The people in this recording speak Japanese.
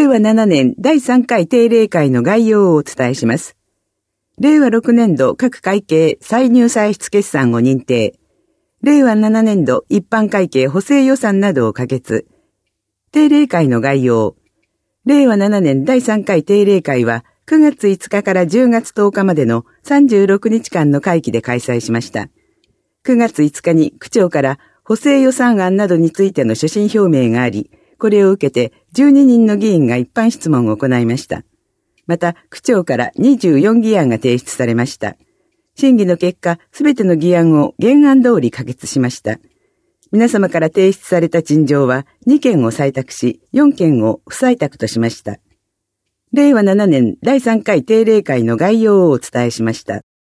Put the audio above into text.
令和7年第3回定例会の概要をお伝えします。令和6年度各会計歳入歳出決算を認定。令和7年度一般会計補正予算などを可決。定例会の概要。令和7年第3回定例会は9月5日から10月10日までの36日間の会期で開催しました。9月5日に区長から補正予算案などについての所信表明があり、これを受けて12人の議員が一般質問を行いました。また、区長から24議案が提出されました。審議の結果、すべての議案を原案通り可決しました。皆様から提出された陳情は2件を採択し、4件を不採択としました。令和7年第3回定例会の概要をお伝えしました。